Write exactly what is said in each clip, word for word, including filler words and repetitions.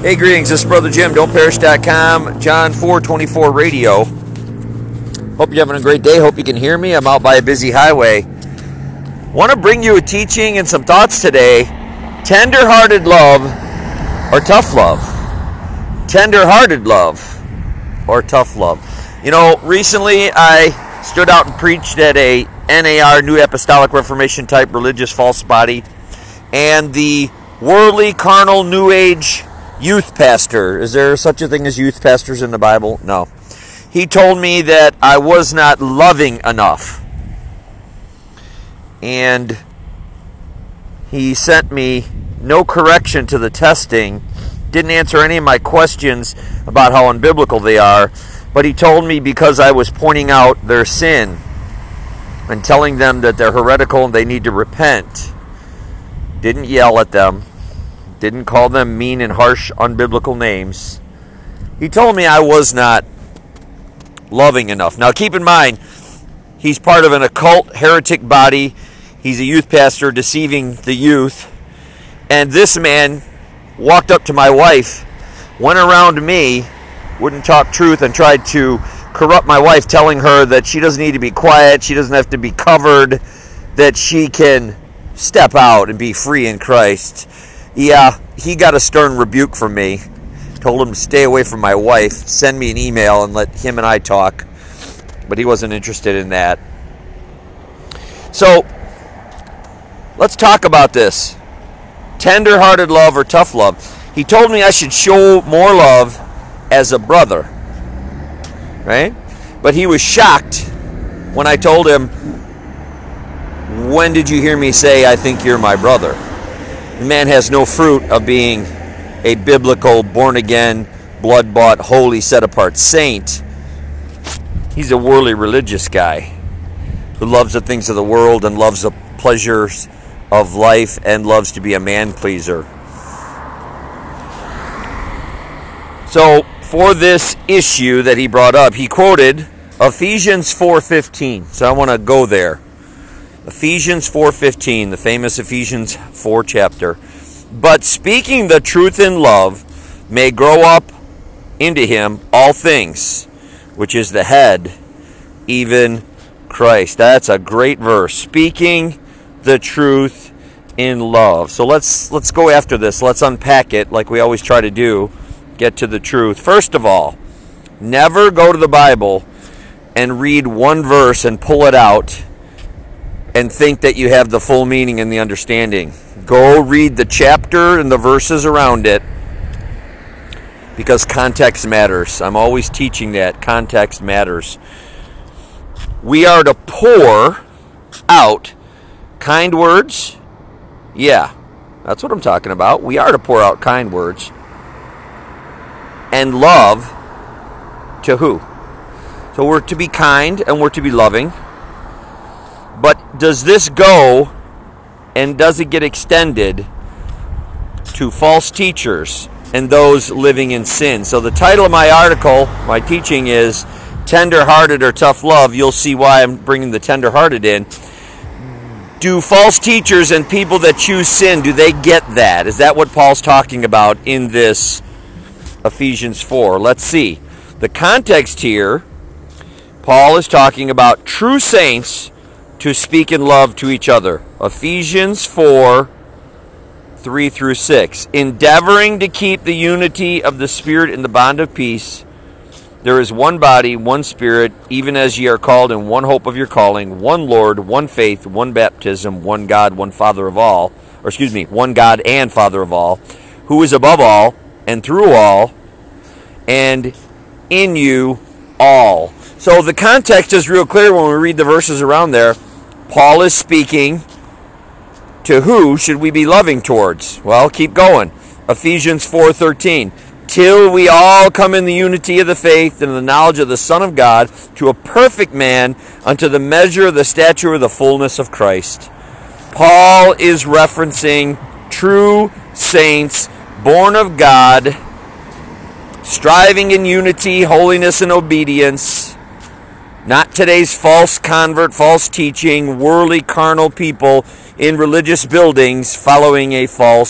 Hey, greetings. This is Brother Jim, don't perish dot com, John four twenty-four Radio. Hope you're having a great day. Hope you can hear me. I'm out by a busy highway. Want to bring you a teaching and some thoughts today. Tender-hearted love or tough love? Tender-hearted love or tough love? You know, recently I stood out and preached at a N A R, New Apostolic Reformation type religious false body, and the worldly, carnal, New Age youth pastor. Is there such a thing as youth pastors in the Bible? No. He told me that I was not loving enough. And he sent me no correction to the testing, didn't answer any of my questions about how unbiblical they are, but he told me because I was pointing out their sin and telling them that they're heretical and they need to repent. Didn't yell at them. Didn't call them mean and harsh, unbiblical names. He told me I was not loving enough. Now, keep in mind, he's part of an occult heretic body. He's a youth pastor deceiving the youth. And this man walked up to my wife, went around me, wouldn't talk truth, and tried to corrupt my wife, telling her that she doesn't need to be quiet, she doesn't have to be covered, that she can step out and be free in Christ. Yeah, he got a stern rebuke from me. Told him to stay away from my wife, send me an email and let him and I talk. But he wasn't interested in that. So, let's talk about this. Tender-hearted love or tough love. He told me I should show more love as a brother. Right? But he was shocked when I told him, when did you hear me say I think you're my brother? The man has no fruit of being a biblical, born-again, blood-bought, holy, set-apart saint. He's a worldly religious guy who loves the things of the world and loves the pleasures of life and loves to be a man-pleaser. So, for this issue that he brought up, he quoted Ephesians four fifteen. So I want to go there. Ephesians four fifteen, the famous Ephesians four chapter. But speaking the truth in love may grow up into him all things, which is the head, even Christ. That's a great verse. Speaking the truth in love. So let's let's go after this. Let's unpack it like we always try to do. Get to the truth. First of all, never go to the Bible and read one verse and pull it out and think that you have the full meaning and the understanding. Go read the chapter and the verses around it, because context matters. I'm always teaching that. Context matters. We are to pour out kind words. Yeah, that's what I'm talking about. We are to pour out kind words. And love to who? So we're to be kind and we're to be loving. But does this go and does it get extended to false teachers and those living in sin? So the title of my article, my teaching is Tender-Hearted or Tough Love. You'll see why I'm bringing the tender-hearted in. Do false teachers and people that choose sin, do they get that? Is that what Paul's talking about in this Ephesians four? Let's see. The context here, Paul is talking about true saints to speak in love to each other. Ephesians four, three through six. Endeavoring to keep the unity of the Spirit in the bond of peace. There is one body, one Spirit, even as ye are called in one hope of your calling, one Lord, one faith, one baptism, one God, one Father of all, or excuse me, one God and Father of all, who is above all, and through all, and in you all. So the context is real clear when we read the verses around there. Paul is speaking to who should we be loving towards? Well, keep going. Ephesians four thirteen. Till we all come in the unity of the faith and the knowledge of the Son of God, to a perfect man, unto the measure of the stature of the fullness of Christ. Paul is referencing true saints, born of God, striving in unity, holiness, and obedience. Not today's false convert, false teaching, worldly, carnal people in religious buildings following a false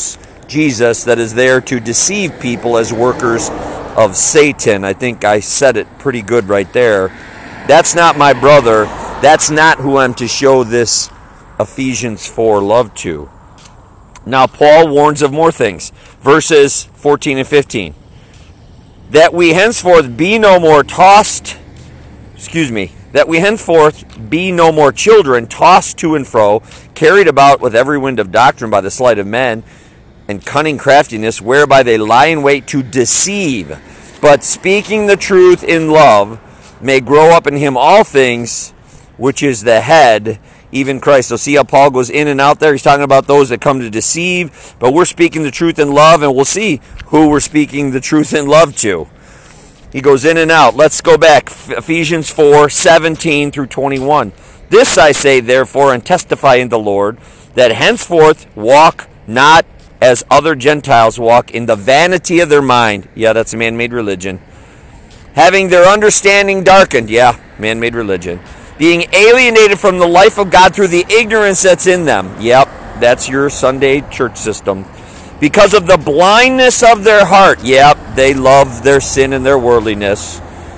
Jesus that is there to deceive people as workers of Satan. I think I said it pretty good right there. That's not my brother. That's not who I'm to show this Ephesians four love to. Now, Paul warns of more things. Verses fourteen and fifteen. That we henceforth be no more tossed, excuse me, that we henceforth be no more children, tossed to and fro, carried about with every wind of doctrine by the sleight of men, and cunning craftiness, whereby they lie in wait to deceive. But speaking the truth in love, may grow up in him all things, which is the head, even Christ. So see how Paul goes in and out there? He's talking about those that come to deceive, but we're speaking the truth in love, and we'll see who we're speaking the truth in love to. He goes in and out. Let's go back. Ephesians four, seventeen through twenty-one. This I say, therefore, and testify in the Lord, that henceforth walk not as other Gentiles walk, in the vanity of their mind. Yeah, that's a man-made religion. Having their understanding darkened. Yeah, man-made religion. Being alienated from the life of God through the ignorance that's in them. Yep, that's your Sunday church system. Because of the blindness of their heart. Yep, they love their sin and their worldliness.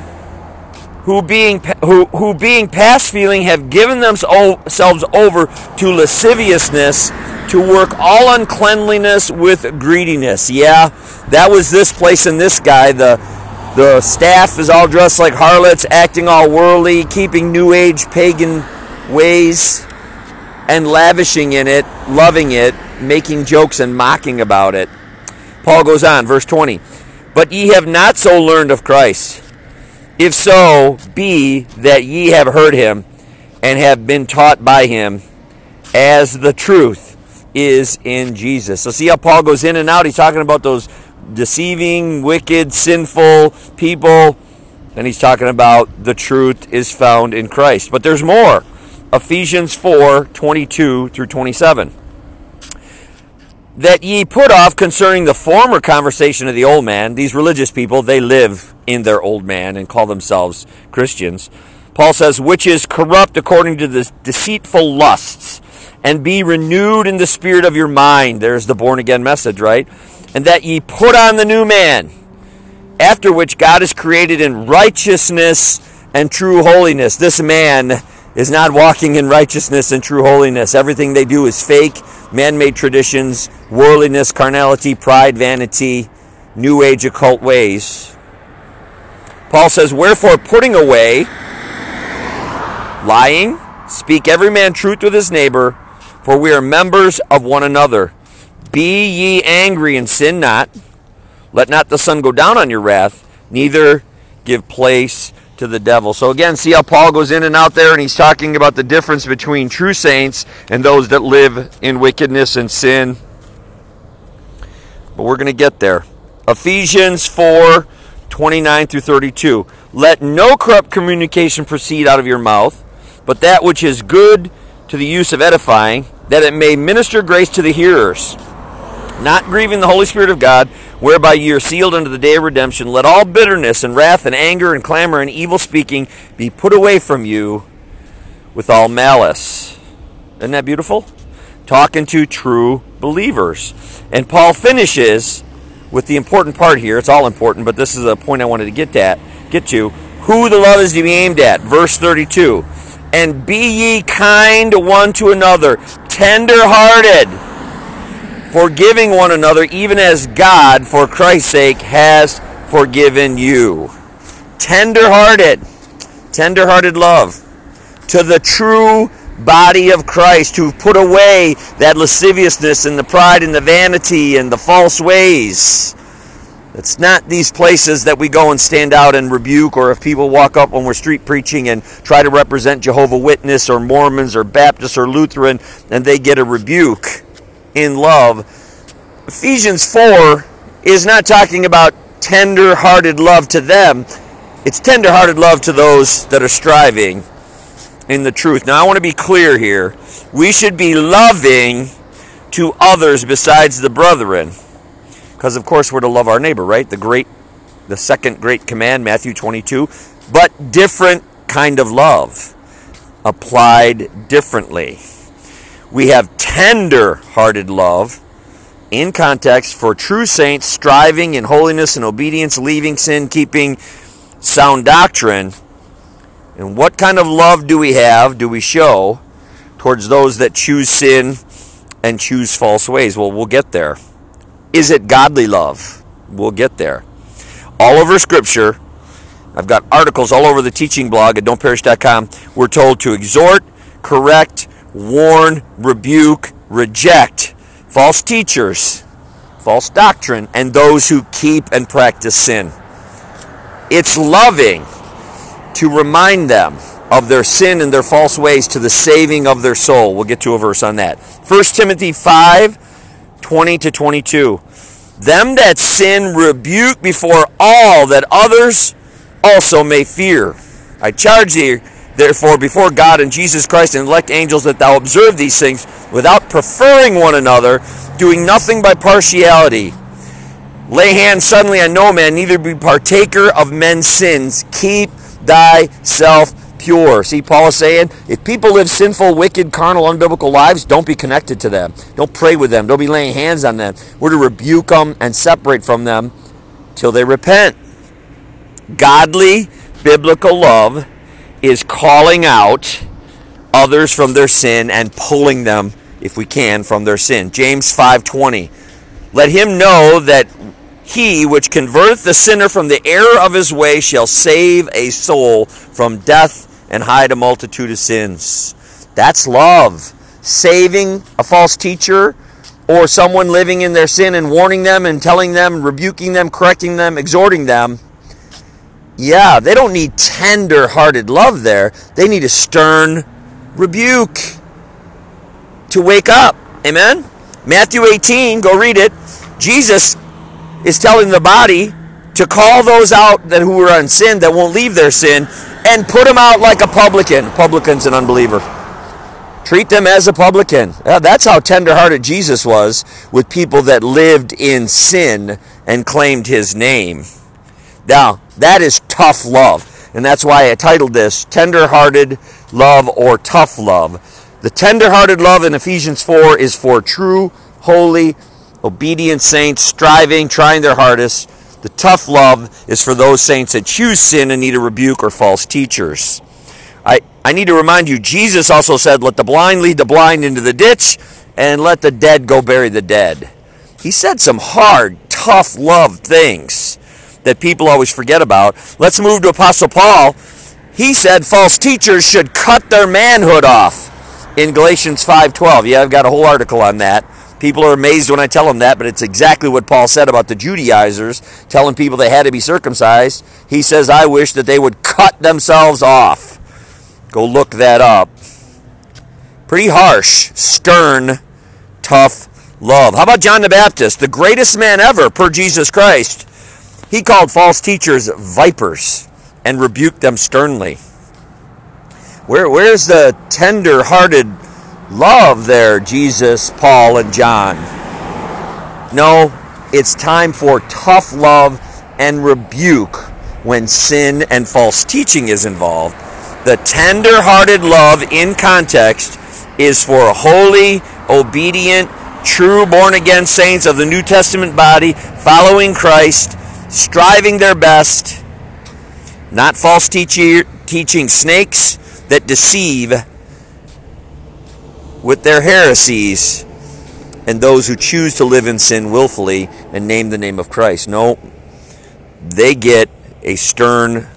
Who being who who being past feeling have given themselves over to lasciviousness, to work all uncleanliness with greediness. Yeah, that was this place and this guy. The the staff is all dressed like harlots, acting all worldly, keeping new age pagan ways, and lavishing in it, loving it, making jokes and mocking about it. Paul goes on, verse twenty. But ye have not so learned of Christ. If so be that ye have heard him, and have been taught by him, as the truth is in Jesus. So see how Paul goes in and out? He's talking about those deceiving, wicked, sinful people. And he's talking about the truth is found in Christ. But there's more. Ephesians four, twenty-two through twenty-seven. That ye put off concerning the former conversation of the old man. These religious people, they live in their old man and call themselves Christians. Paul says, which is corrupt according to the deceitful lusts, and be renewed in the spirit of your mind. There's the born-again message, right? And that ye put on the new man, after which God is created in righteousness and true holiness. This man is not walking in righteousness and true holiness. Everything they do is fake, man-made traditions, worldliness, carnality, pride, vanity, new age occult ways. Paul says, wherefore putting away lying, speak every man truth with his neighbor, for we are members of one another. Be ye angry and sin not. Let not the sun go down on your wrath, neither give place to the devil. So again, see how Paul goes in and out there, and he's talking about the difference between true saints and those that live in wickedness and sin. But we're going to get there. Ephesians four, twenty-nine through thirty-two. Let no corrupt communication proceed out of your mouth, but that which is good to the use of edifying, that it may minister grace to the hearers, not grieving the Holy Spirit of God, whereby ye are sealed unto the day of redemption. Let all bitterness and wrath and anger and clamor and evil speaking be put away from you with all malice. Isn't that beautiful? Talking to true believers. And Paul finishes with the important part here. It's all important, but this is a point I wanted to get at, get to. Who the love is to be aimed at. Verse thirty-two. And be ye kind one to another, tender-hearted, forgiving one another, even as God, for Christ's sake, has forgiven you. Tender-hearted. Tender-hearted love. To the true body of Christ, who've put away that lasciviousness and the pride and the vanity and the false ways. It's not these places that we go and stand out and rebuke, or if people walk up when we're street preaching and try to represent Jehovah's Witness or Mormons or Baptists or Lutheran, and they get a rebuke. In love. Ephesians four is not talking about tender-hearted love to them. It's tender-hearted love to those that are striving in the truth. Now, I want to be clear here. We should be loving to others besides the brethren. Because, of course, we're to love our neighbor, right? The great, the second great command, Matthew twenty-two. But different kind of love. Applied differently. We have tender-hearted love in context, for true saints striving in holiness and obedience, leaving sin, keeping sound doctrine. And what kind of love do we have, do we show towards those that choose sin and choose false ways? Well, we'll get there. Is it godly love? We'll get there. All over Scripture, I've got articles all over the teaching blog at don't perish dot com. We're told to exhort, correct, warn, rebuke, reject false teachers, false doctrine, and those who keep and practice sin. It's loving to remind them of their sin and their false ways to the saving of their soul. We'll get to a verse on that. First Timothy five, twenty to twenty-two. Them that sin rebuke before all, that others also may fear. I charge thee, therefore, before God and Jesus Christ and elect angels, that thou observe these things without preferring one another, doing nothing by partiality. Lay hands suddenly on no man, neither be partaker of men's sins. Keep thyself pure. See, Paul is saying, if people live sinful, wicked, carnal, unbiblical lives, don't be connected to them. Don't pray with them. Don't be laying hands on them. We're to rebuke them and separate from them till they repent. Godly, biblical love is calling out others from their sin and pulling them, if we can, from their sin. James five twenty. Let him know that he which converteth the sinner from the error of his way shall save a soul from death and hide a multitude of sins. That's love. Saving a false teacher or someone living in their sin and warning them and telling them, rebuking them, correcting them, exhorting them. Yeah, they don't need tender-hearted love there. They need a stern rebuke to wake up. Amen? Matthew eighteen, go read it. Jesus is telling the body to call those out that who are in sin, that won't leave their sin, and put them out like a publican. Publican's an unbeliever. Treat them as a publican. Yeah, that's how tender-hearted Jesus was with people that lived in sin and claimed his name. Now, that is tough love. And that's why I titled this, Tender-Hearted Love or Tough Love. The tender-hearted love in Ephesians four is for true, holy, obedient saints, striving, trying their hardest. The tough love is for those saints that choose sin and need a rebuke or false teachers. I, I need to remind you, Jesus also said, let the blind lead the blind into the ditch, and let the dead go bury the dead. He said some hard, tough love things that people always forget about. Let's move to Apostle Paul. He said false teachers should cut their manhood off in Galatians five twelve. Yeah, I've got a whole article on that. People are amazed when I tell them that, but it's exactly what Paul said about the Judaizers, telling people they had to be circumcised. He says, I wish that they would cut themselves off. Go look that up. Pretty harsh, stern, tough love. How about John the Baptist, the greatest man ever per Jesus Christ? He called false teachers vipers and rebuked them sternly. Where, where's the tender-hearted love there, Jesus, Paul, and John? No, it's time for tough love and rebuke when sin and false teaching is involved. The tender-hearted love in context is for holy, obedient, true born-again saints of the New Testament body, following Christ, striving their best, not false teacher, teaching snakes that deceive with their heresies, and those who choose to live in sin willfully and name the name of Christ. No, they get a stern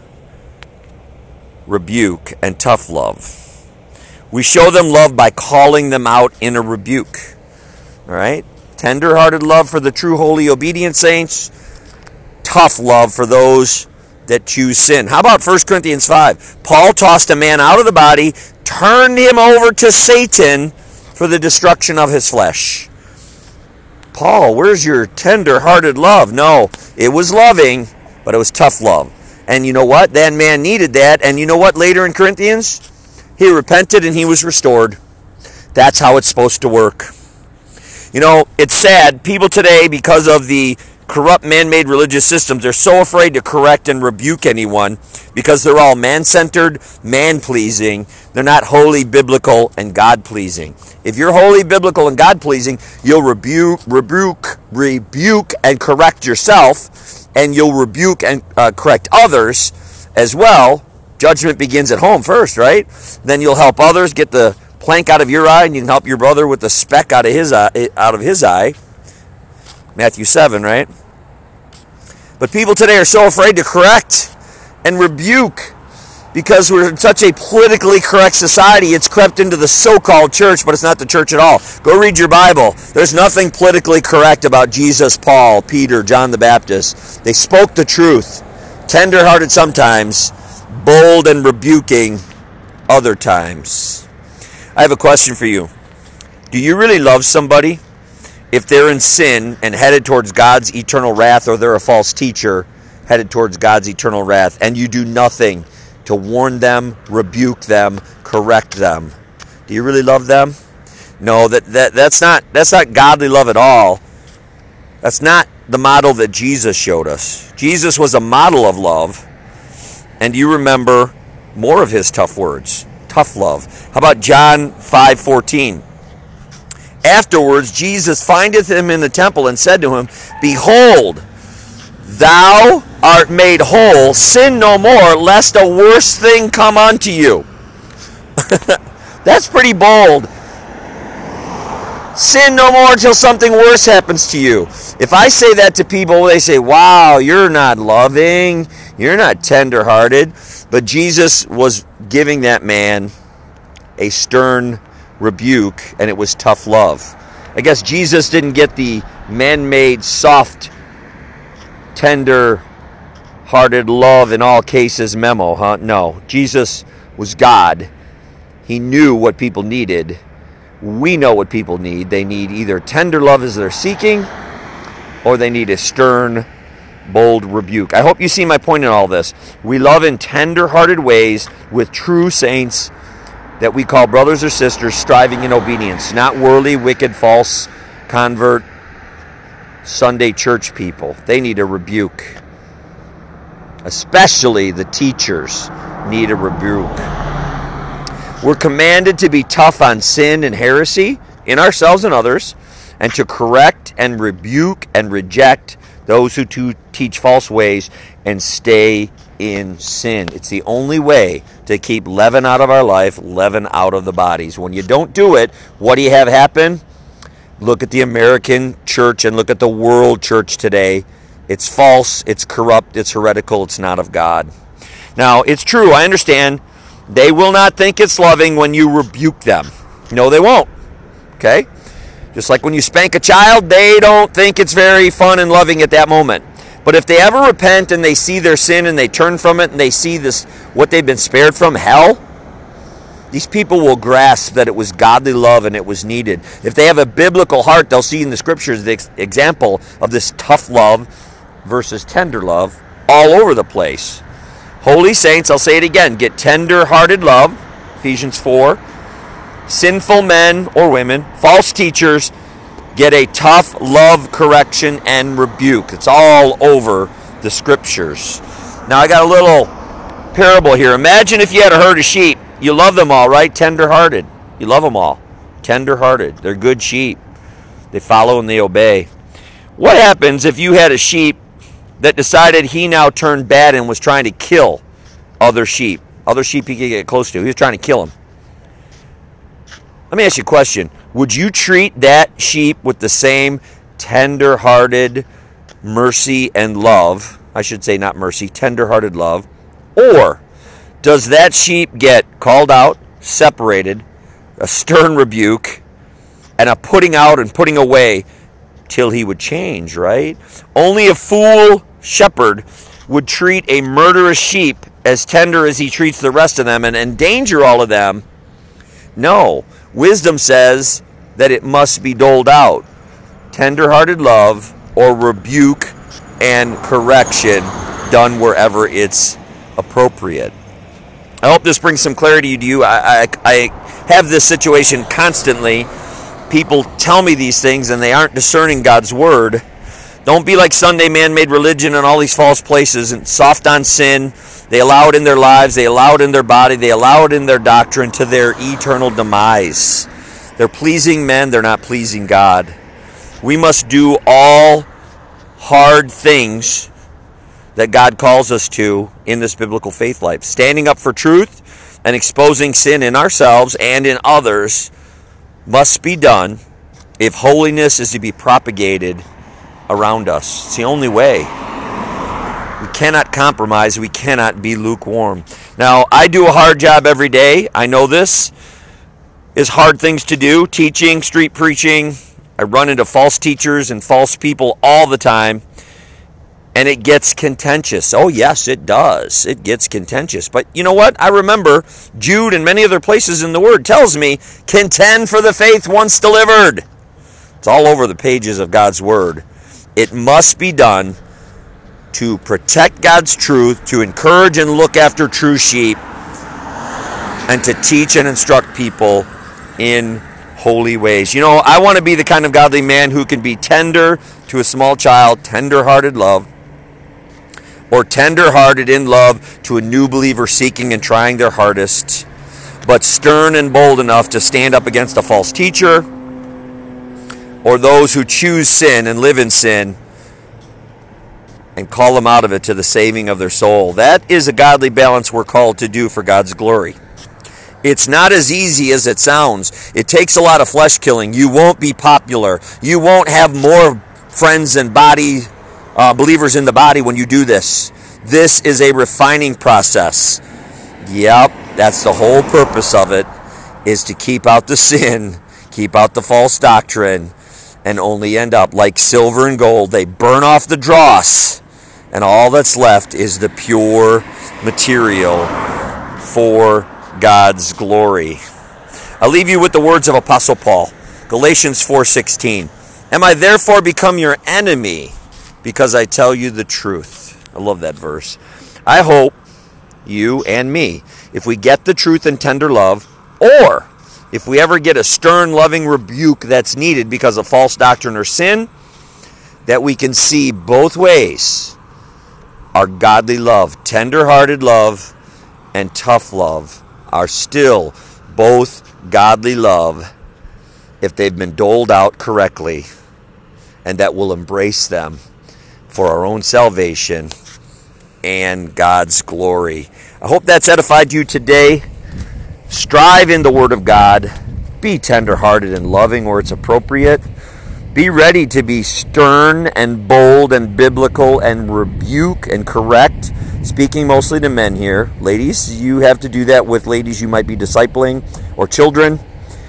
rebuke and tough love. We show them love by calling them out in a rebuke. All right? Tender-hearted love for the true, holy, obedient saints. Tough love for those that choose sin. How about First Corinthians five? Paul tossed a man out of the body, turned him over to Satan for the destruction of his flesh. Paul, where's your tender-hearted love? No, it was loving, but it was tough love. And you know what? That man needed that. And you know what? Later in Corinthians, he repented and he was restored. That's how it's supposed to work. You know, it's sad. People today, because of the corrupt man-made religious systems are so afraid to correct and rebuke anyone because they're all man-centered, man-pleasing. They're not holy, biblical, and God-pleasing. If you're holy, biblical, and God-pleasing, you'll rebuke, rebuke, rebuke, and correct yourself, and you'll rebuke and uh, correct others as well. Judgment begins at home first, right? Then you'll help others get the plank out of your eye, and you can help your brother with the speck out of his eye, out of his eye. Matthew seven, right? But people today are so afraid to correct and rebuke because we're in such a politically correct society. It's crept into the so-called church, but it's not the church at all. Go read your Bible. There's nothing politically correct about Jesus, Paul, Peter, John the Baptist. They spoke the truth, tender-hearted sometimes, bold and rebuking other times. I have a question for you. Do you really love somebody if they're in sin and headed towards God's eternal wrath, or they're a false teacher headed towards God's eternal wrath, and you do nothing to warn them, rebuke them, correct them? Do you really love them? No, that, that that's not that's not godly love at all. That's not the model that Jesus showed us. Jesus was a model of love. And do you remember more of his tough words? Tough love. How about John five fourteen? Afterwards, Jesus findeth him in the temple and said to him, Behold, thou art made whole. Sin no more, lest a worse thing come unto you. That's pretty bold. Sin no more until something worse happens to you. If I say that to people, they say, wow, you're not loving, you're not tender-hearted. But Jesus was giving that man a stern rebuke, and it was tough love. I guess Jesus didn't get the man-made, soft, tender-hearted love in all cases memo, huh? No, Jesus was God. He knew what people needed. We know what people need. They need either tender love as they're seeking, or they need a stern, bold rebuke. I hope you see my point in all this. We love in tender-hearted ways with true saints that we call brothers or sisters striving in obedience, not worldly, wicked, false, convert, Sunday church people. They need a rebuke. Especially the teachers need a rebuke. We're commanded to be tough on sin and heresy in ourselves and others, and to correct and rebuke and reject those who to teach false ways and stay in sin. It's the only way to keep leaven out of our life, leaven out of the bodies. When you don't do it, what do you have happen? Look at the American church and look at the world church today. It's false, it's corrupt, it's heretical, it's not of God. Now, it's true, I understand. They will not think it's loving when you rebuke them. No, they won't. Okay? Just like when you spank a child, they don't think it's very fun and loving at that moment. But if they ever repent and they see their sin and they turn from it and they see this, what they've been spared from, hell, these people will grasp that it was godly love and it was needed. If they have a biblical heart, they'll see in the scriptures the ex- example of this tough love versus tender love all over the place. Holy saints, I'll say it again, get tender-hearted love, Ephesians four. Sinful men or women, false teachers, get a tough love, correction, and rebuke. It's all over the scriptures. Now, I got a little parable here. Imagine if you had a herd of sheep. You love them all, right? Tender-hearted. You love them all. Tender-hearted. They're good sheep. They follow and they obey. What happens if you had a sheep that decided he now turned bad and was trying to kill other sheep? Other sheep he could get close to. He was trying to kill them. Let me ask you a question. Would you treat that sheep with the same tender-hearted mercy and love? I should say not mercy, tender-hearted love. Or does that sheep get called out, separated, a stern rebuke, and a putting out and putting away till he would change, right? Only a fool shepherd would treat a murderous sheep as tender as he treats the rest of them and endanger all of them. No. Wisdom says that it must be doled out. Tender-hearted love or rebuke and correction done wherever it's appropriate. I hope this brings some clarity to you. I, I, I have this situation constantly. People tell me these things and they aren't discerning God's word. Don't be like Sunday man-made religion and all these false places and soft on sin. They allow it in their lives. They allow it in their body. They allow it in their doctrine to their eternal demise. They're pleasing men. They're not pleasing God. We must do all hard things that God calls us to in this biblical faith life. Standing up for truth and exposing sin in ourselves and in others must be done if holiness is to be propagated around us. It's the only way. We cannot compromise. We cannot be lukewarm. Now, I do a hard job every day. I know this is hard things to do. Teaching, street preaching. I run into false teachers and false people all the time. And it gets contentious. Oh, yes, it does. It gets contentious. But you know what? I remember Jude and many other places in the Word tells me, contend for the faith once delivered. It's all over the pages of God's Word. It must be done to protect God's truth, to encourage and look after true sheep, and to teach and instruct people in holy ways. You know, I want to be the kind of godly man who can be tender to a small child, tender-hearted love, or tender-hearted in love to a new believer seeking and trying their hardest, but stern and bold enough to stand up against a false teacher or those who choose sin and live in sin and call them out of it to the saving of their soul. That is a godly balance we're called to do for God's glory. It's not as easy as it sounds. It takes a lot of flesh killing. You won't be popular. You won't have more friends and body uh, believers in the body when you do this. This is a refining process. Yep, that's the whole purpose of it, is to keep out the sin, keep out the false doctrine, and only end up like silver and gold. They burn off the dross, and all that's left is the pure material for God's glory. I'll leave you with the words of Apostle Paul, Galatians four sixteen. Am I therefore become your enemy because I tell you the truth? I love that verse. I hope you and me, if we get the truth in tender love, or if we ever get a stern, loving rebuke that's needed because of false doctrine or sin, that we can see both ways our godly love, tender-hearted love, and tough love are still both godly love if they've been doled out correctly, and that will embrace them for our own salvation and God's glory. I hope that's edified you today. Strive in the Word of God. Be tender-hearted and loving where it's appropriate. Be ready to be stern and bold and biblical and rebuke and correct. Speaking mostly to men here. Ladies, you have to do that with ladies you might be discipling or children.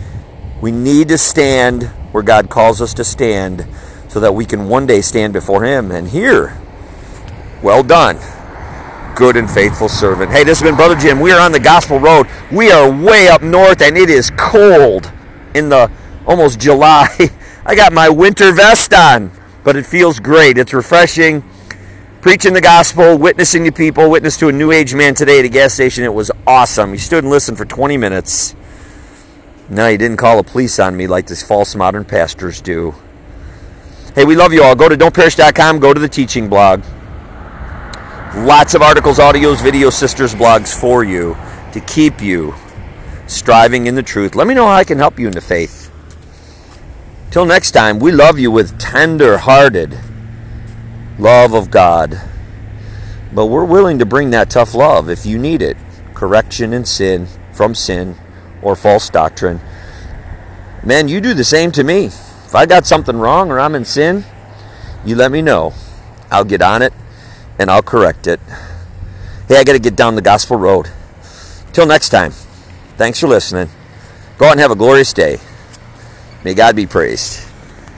We need to stand where God calls us to stand so that we can one day stand before Him and hear, well done, good and faithful servant. Hey, this has been Brother Jim. We are on the Gospel Road. We are way up north and it is cold in the almost July. I got my winter vest on, but it feels great. It's refreshing. Preaching the gospel, witnessing to people, witness to a new age man today at a gas station. It was awesome. He stood and listened for twenty minutes. No, he didn't call the police on me like these false modern pastors do. Hey, we love you all. Go to don't perish dot com. Go to the teaching blog. Lots of articles, audios, videos, sisters blogs for you to keep you striving in the truth. Let me know how I can help you in the faith. Till next time, we love you with tender-hearted love of God. But we're willing to bring that tough love if you need it. Correction in sin, from sin, or false doctrine. Man, you do the same to me. If I got something wrong or I'm in sin, you let me know. I'll get on it and I'll correct it. Hey, I got to get down the gospel road. Till next time, thanks for listening. Go out and have a glorious day. May God be praised.